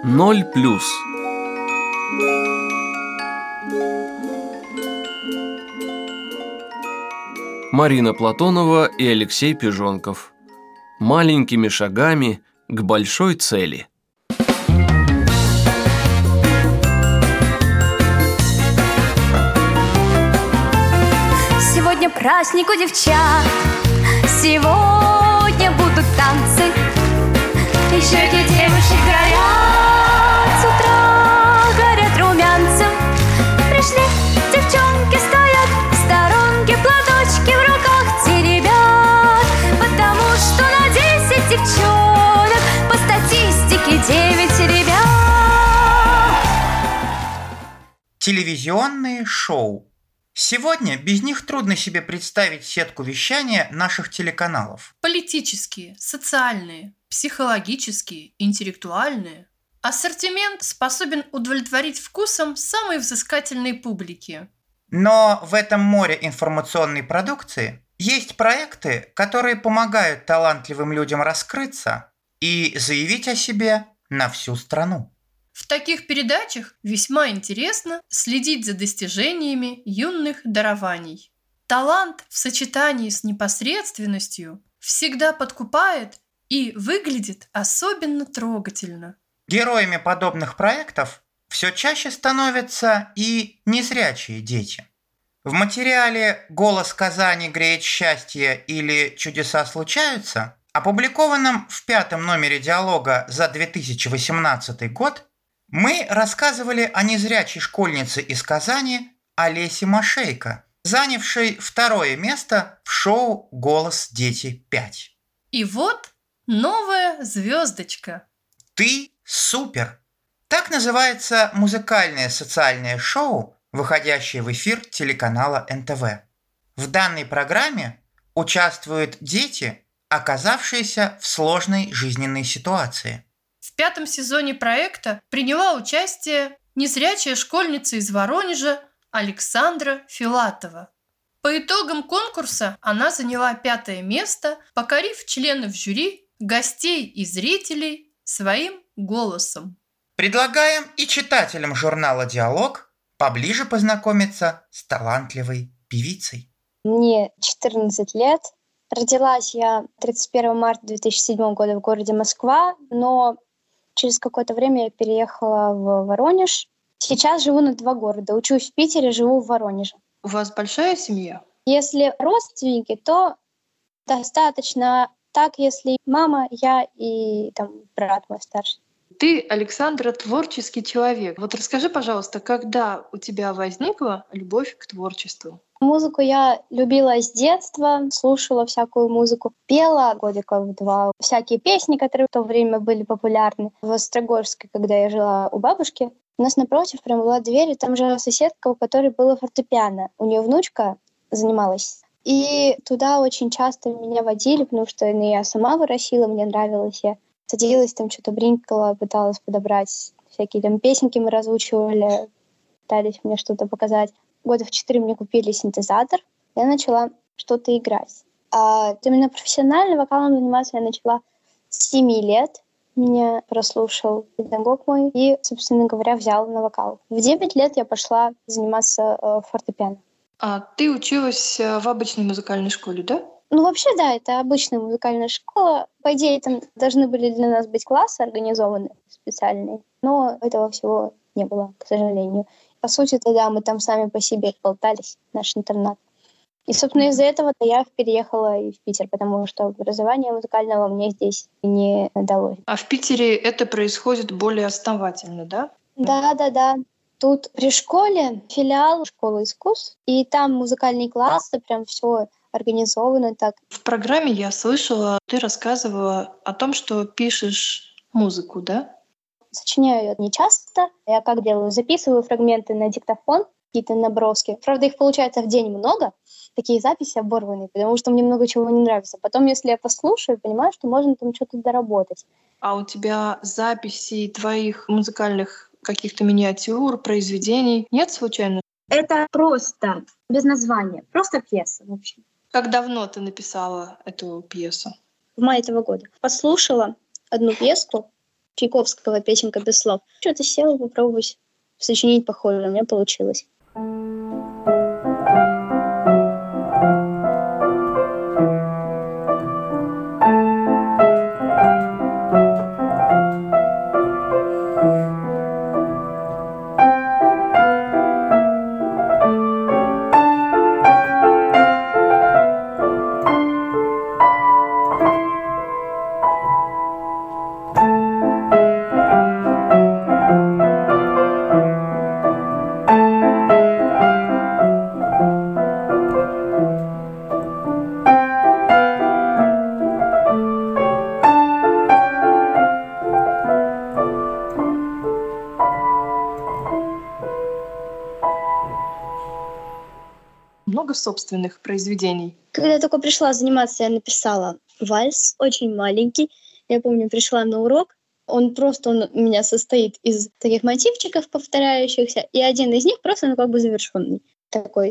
0+. Марина Платонова и Алексей Пижонков. Маленькими шагами к большой цели. Сегодня праздник у девчат, сегодня будут танцы, и щеки девушек горят, с утра горят румянцем. Пришли девчонки, стоят в сторонке, платочки в руках теребят, потому что на 10 девчонок по статистике 9 ребят. Телевизионные шоу. Сегодня без них трудно себе представить сетку вещания наших телеканалов. Политические, социальные, психологические, интеллектуальные. Ассортимент способен удовлетворить вкусом самой взыскательной публики. Но в этом море информационной продукции есть проекты, которые помогают талантливым людям раскрыться и заявить о себе на всю страну. В таких передачах весьма интересно следить за достижениями юных дарований. Талант в сочетании с непосредственностью всегда подкупает и выглядит особенно трогательно. Героями подобных проектов все чаще становятся и незрячие дети. В материале «Голос Казани греет счастье» или «Чудеса случаются», опубликованном в 5-м номере «Диалога» за 2018 год, мы рассказывали о незрячей школьнице из Казани Олесе Машейко, занявшей 2-е место в шоу «Голос Дети 5». И вот новая звездочка. «Ты супер!» Так называется музыкальное социальное шоу, выходящее в эфир телеканала НТВ. В данной программе участвуют дети, оказавшиеся в сложной жизненной ситуации. В 5-м сезоне проекта приняла участие незрячая школьница из Воронежа Александра Филатова. По итогам конкурса она заняла 5-е место, покорив членов жюри, гостей и зрителей своим голосом. Предлагаем и читателям журнала «Диалог» поближе познакомиться с талантливой певицей. Мне 14 лет. Родилась я 31 марта 2007 года в городе Москва, но через какое-то время я переехала в Воронеж. Сейчас живу на 2 города. Учусь в Питере, живу в Воронеже. У вас большая семья? Если родственники, то достаточно. Так, если мама, я и брат мой старший. Ты, Александра, творческий человек. Вот расскажи, пожалуйста, когда у тебя возникла любовь к творчеству? Музыку я любила с детства, слушала всякую музыку, пела годиков 2. Всякие песни, которые в то время были популярны. В Острогожске, когда я жила у бабушки, у нас напротив прям была дверь, и там жила соседка, у которой было фортепиано. У нее внучка занималась. И туда очень часто меня водили, потому что я сама выращила, мне нравилось. Я садилась, что-то бринкала, пыталась подобрать. Всякие песенки мы разучивали, пытались мне что-то показать. Года в 4 мне купили синтезатор, я начала что-то играть. А именно профессионально вокалом заниматься я начала с 7 лет. Меня прослушал педагог мой и, собственно говоря, взял на вокал. В 9 лет я пошла заниматься фортепиано. А ты училась в обычной музыкальной школе, да? Вообще, да, это обычная музыкальная школа. По идее, там должны были для нас быть классы организованы специальные, но этого всего не было, к сожалению. По сути, тогда мы там сами по себе болтались, наш интернат. И, собственно, из-за этого-то я переехала и в Питер, потому что образование музыкального мне здесь не далось. А в Питере это происходит более основательно, да? Да. Тут при школе филиал школы искусств, и там музыкальные классы, прям все организовано так. В программе я слышала, ты рассказывала о том, что пишешь музыку, да? Сочиняю я не часто. Я как делаю? Записываю фрагменты на диктофон, какие-то наброски. Правда, их получается в день много. Такие записи оборванные, потому что мне много чего не нравится. Потом, если я послушаю, понимаю, что можно там что-то доработать. А у тебя записей твоих музыкальных каких-то миниатюр, произведений нет случайно? Это просто без названия. Просто пьеса, в общем. Как давно ты написала эту пьесу? В мае этого года. Послушала одну пьеску, Чайковского «Песенка без слов». Что-то села попробовать сочинить похоже, у меня получилось. Много собственных произведений? Когда я только пришла заниматься, я написала вальс, очень маленький. Я помню, пришла на урок, он у меня состоит из таких мотивчиков повторяющихся, и один из них просто, как бы завершенный. Такой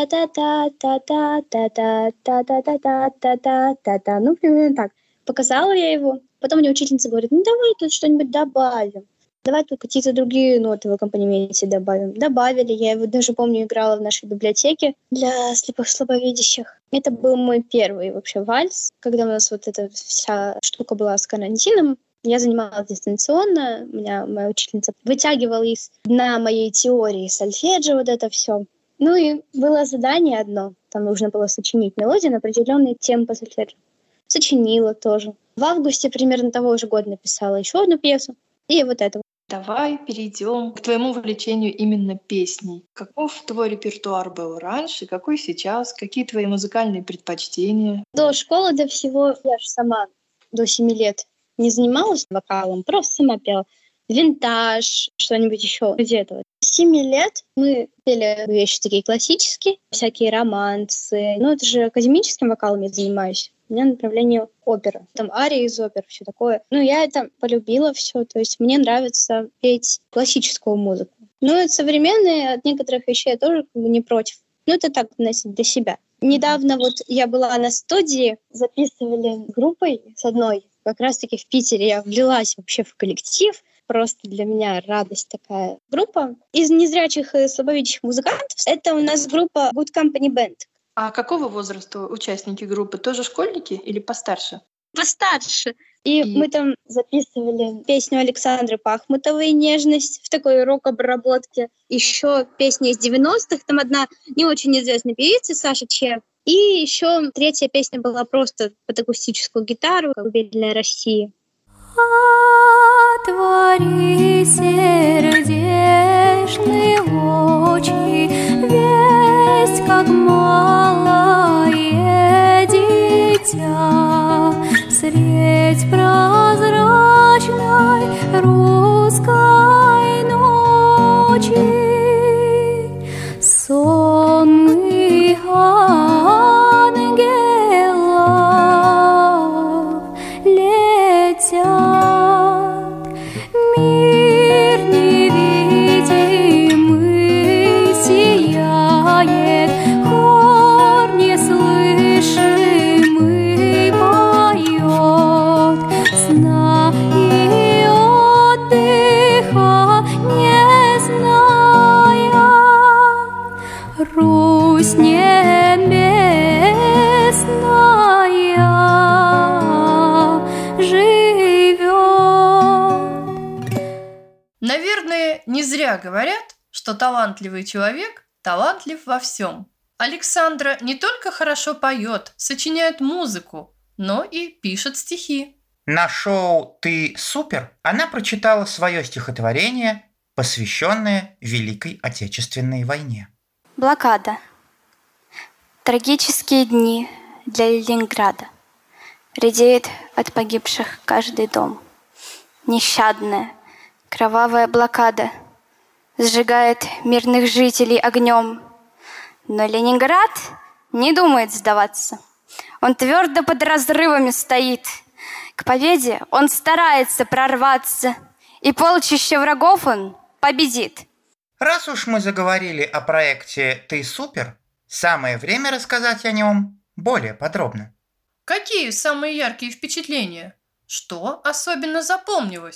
та-та-та-та-та-та-та-та-та-та-та-та-та. Ну, примерно так. Показала я его. Потом мне учительница говорит, ну, давай тут что-нибудь добавим. Давай тут какие-то другие ноты в аккомпанементе добавим. Добавили. Я его даже, помню, играла в нашей библиотеке для слепых слабовидящих. Это был мой первый вообще вальс. Когда у нас вот эта вся штука была с карантином, я занималась дистанционно. Моя учительница вытягивала из дна моей теории сольфеджио вот это все. Ну и было задание одно. Там нужно было сочинить мелодию на определенные темы по сольфеджио. Сочинила тоже. В августе примерно того же года написала еще одну пьесу. И вот это. Давай перейдем к твоему увлечению именно песней. Каков твой репертуар был раньше, какой сейчас, какие твои музыкальные предпочтения? До школы, до всего я же сама до 7 лет не занималась вокалом, просто сама пела. Винтаж, что-нибудь еще где-то. С 7 лет мы пели вещи такие классические, всякие романсы. Ну, это же академическим вокалом я занимаюсь. У меня направление опера. Там арии из опер, все такое. Ну, я это полюбила все. То есть мне нравится петь классическую музыку. Ну, это современные, от некоторых вещей я тоже не против. Ну, это так, носить для себя. Недавно вот я была на студии, записывали с группой с одной. Как раз-таки в Питере я влилась вообще в коллектив. Просто для меня радость такая. Группа из незрячих и слабовидящих музыкантов. Это у нас группа Good Company Band. А какого возраста участники группы? Тоже школьники или постарше? Постарше. И мы там записывали песню Александры Пахмутовой «Нежность» в такой рок-обработке. Еще песня из 90-х, там одна не очень известная певица, Саша Че. И еще третья песня была просто под акустическую гитару «Колыбельная России». Отвори сердечные очи, весть, как малое дитя, средь прозрачной русской ночи. Сонный ангелов летят, мир невидимый сияет, хор неслышимый поет, сна и отдыха не зная, Русь небесная живет. Наверное, не зря говорят, что талантливый человек талантлив во всем. Александра не только хорошо поет, сочиняет музыку, но и пишет стихи. На шоу «Ты супер» она прочитала свое стихотворение, посвященное Великой Отечественной войне. Блокада. Трагические дни для Ленинграда. Редеет от погибших каждый дом. Нещадная, кровавая блокада сжигает мирных жителей огнем. Но Ленинград не думает сдаваться. Он твердо под разрывами стоит. К победе он старается прорваться, и полчища врагов он победит. Раз уж мы заговорили о проекте «Ты супер», самое время рассказать о нем более подробно. Какие самые яркие впечатления? Что особенно запомнилось?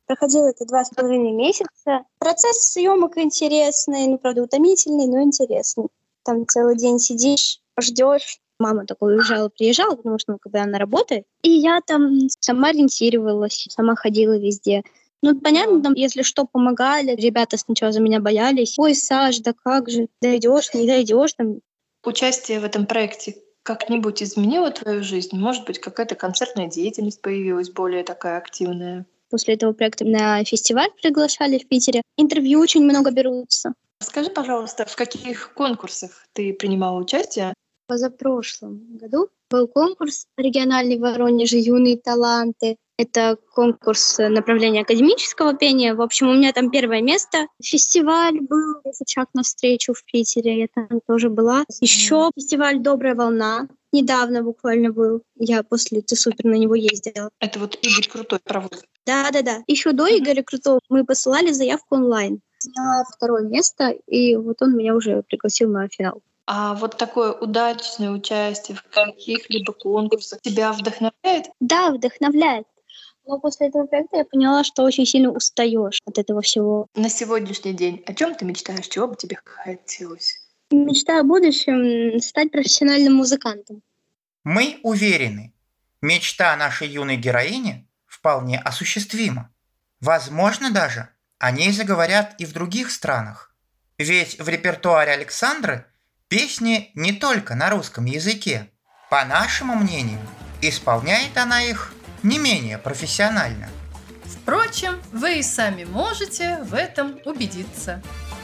Проходило это 2,5 месяца. Процесс съемок интересный, правда, утомительный, но интересный. Там целый день сидишь, ждешь. Мама такой уезжала, приезжала, потому что когда она работает. И я там сама ориентировалась, сама ходила везде. Понятно, там, если что, помогали. Ребята сначала за меня боялись. Ой, Саш, да как же, дойдешь, не дойдешь там. Участие в этом проекте как-нибудь изменило твою жизнь? Может быть, какая-то концертная деятельность появилась более такая активная? После этого проекта на фестиваль приглашали в Питере. Интервью очень много берутся. Скажи, пожалуйста, в каких конкурсах ты принимала участие? В позапрошлом году был конкурс региональный в Воронеже «Юные таланты». Это конкурс направления академического пения. В общем, у меня там первое место. Фестиваль был «Шаг навстречу» в Питере. Я там тоже была. Еще фестиваль «Добрая волна». Недавно буквально был. Я после «Ты супер» на него ездила. Это вот Игорь Крутой проводит. Да. Еще до Игоря Крутого мы посылали заявку онлайн. Заняла 2 место, и вот он меня уже пригласил на финал. А вот такое удачное участие в каких-либо конкурсах тебя вдохновляет? Да, вдохновляет. Но после этого проекта я поняла, что очень сильно устаешь от этого всего. На сегодняшний день о чем ты мечтаешь? Чего бы тебе хотелось? Мечта о будущем — стать профессиональным музыкантом. Мы уверены, мечта нашей юной героини вполне осуществима. Возможно даже, о ней заговорят и в других странах. Ведь в репертуаре Александры песни не только на русском языке. По нашему мнению, исполняет она их не менее профессионально. Впрочем, вы и сами можете в этом убедиться.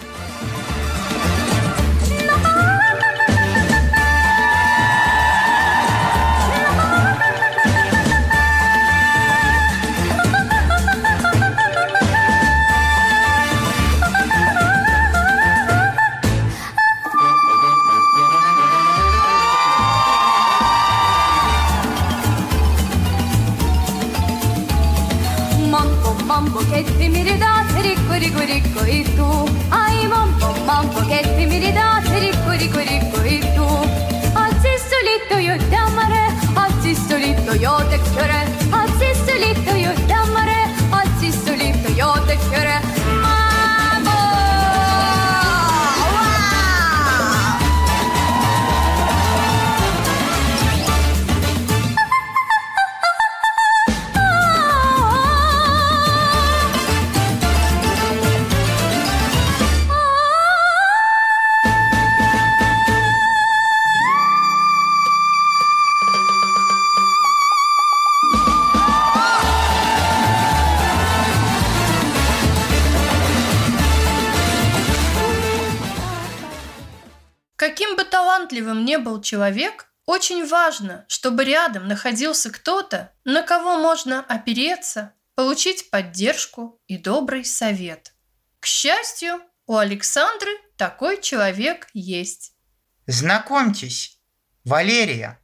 Mambo che ti mi ridate, ricco ricco ricco e tu. Ai mambo che ti mi ridate, ricco ricco ricco e tu. Oggi solito io t'amare, oggi solito io te chiore, oggi solito io t'amare, oggi solito io te chiore. Mambo! Каким бы талантливым ни был человек, очень важно, чтобы рядом находился кто-то, на кого можно опереться, получить поддержку и добрый совет. К счастью, у Александры такой человек есть. Знакомьтесь, Валерия,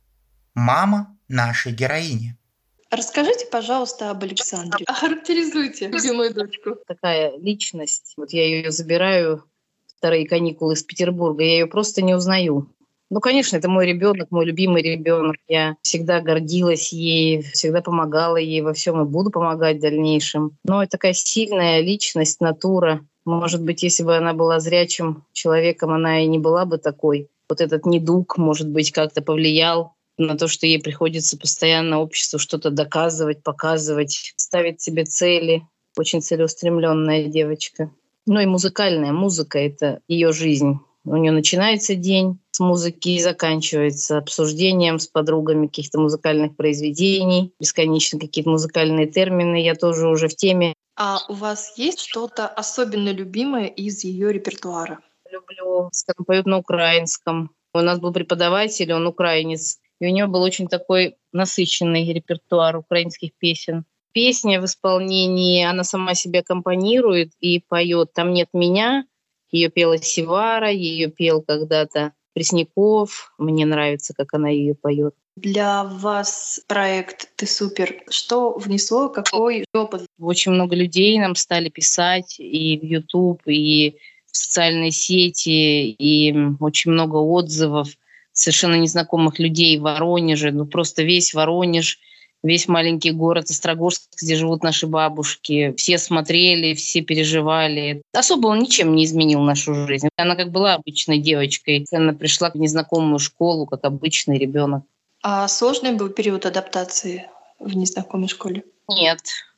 мама нашей героини. Расскажите, пожалуйста, об Александре. Охарактеризуйте любимую дочку. Такая личность. Вот я ее забираю в вторые каникулы из Петербурга, я ее просто не узнаю. Ну, конечно, это мой ребенок, мой любимый ребенок. Я всегда гордилась ей, всегда помогала ей во всем и буду помогать в дальнейшем. Но это такая сильная личность, натура. Может быть, если бы она была зрячим человеком, она и не была бы такой. Вот этот недуг, может быть, как-то повлиял на то, что ей приходится постоянно обществу что-то доказывать, показывать, ставить себе цели. Очень целеустремленная девочка. Ну и музыкальная музыка — это ее жизнь. У нее начинается день с музыки и заканчивается обсуждением с подругами каких-то музыкальных произведений, бесконечно какие-то музыкальные термины. Я тоже уже в теме. А у вас есть что-то особенно любимое из ее репертуара? Люблю, скажем, поет на украинском. У нас был преподаватель, он украинец, и у него был очень такой насыщенный репертуар украинских песен. Песня в исполнении, она сама себе аккомпанирует и поет. Там нет меня. Ее пела Севара, ее пел когда-то Пресняков. Мне нравится, как она ее поет. Для вас проект «Ты супер» что внесло, какой опыт? Очень много людей нам стали писать и в YouTube, и в социальные сети, и очень много отзывов совершенно незнакомых людей в Воронеже. Ну просто весь Воронеж весь маленький город Острогожск, где живут наши бабушки. Все смотрели, все переживали. Особо он ничем не изменил нашу жизнь. Она как была обычной девочкой. Она пришла в незнакомую школу, как обычный ребенок. А сложный был период адаптации в незнакомой школе? Нет,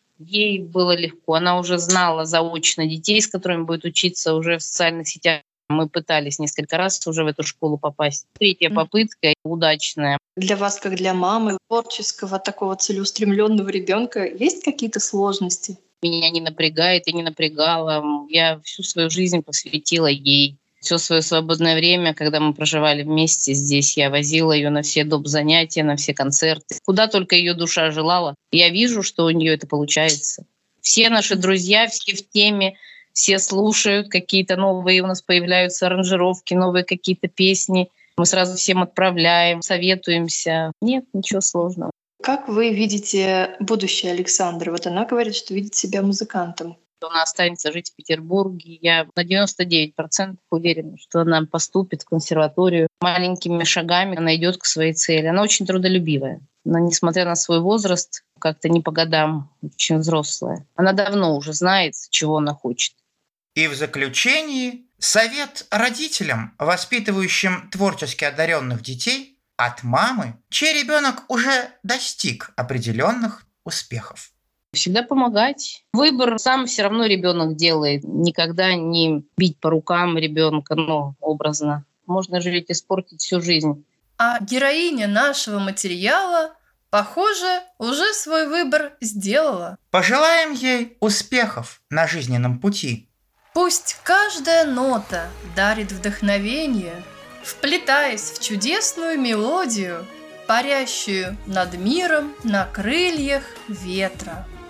ей было легко. Она уже знала заочно детей, с которыми будет учиться уже в социальных сетях. Мы пытались несколько раз уже в эту школу попасть. Третья попытка удачная. Для вас, как для мамы, творческого, такого целеустремленного ребенка, есть какие-то сложности? Меня не напрягает и не напрягала. Я всю свою жизнь посвятила ей. Все свое свободное время, когда мы проживали вместе здесь, я возила ее на все доп. Занятия, на все концерты. Куда только ее душа желала. Я вижу, что у нее это получается. Все наши друзья, все в теме, все слушают, какие-то новые у нас появляются аранжировки, новые какие-то песни. Мы сразу всем отправляем, советуемся. Нет, ничего сложного. Как вы видите будущее Александры? Вот она говорит, что видит себя музыкантом. Она останется жить в Петербурге. Я на 99% уверена, что она поступит в консерваторию. Маленькими шагами она идет к своей цели. Она очень трудолюбивая. Но, несмотря на свой возраст, как-то не по годам, очень взрослая. Она давно уже знает, чего она хочет. И в заключении совет родителям, воспитывающим творчески одаренных детей, от мамы, чей ребенок уже достиг определенных успехов. Всегда помогать. Выбор сам все равно ребенок делает. Никогда не бить по рукам ребенка, образно. Можно же ведь испортить всю жизнь. А героиня нашего материала, похоже, уже свой выбор сделала. Пожелаем ей успехов на жизненном пути. Пусть каждая нота дарит вдохновение, вплетаясь в чудесную мелодию, парящую над миром на крыльях ветра.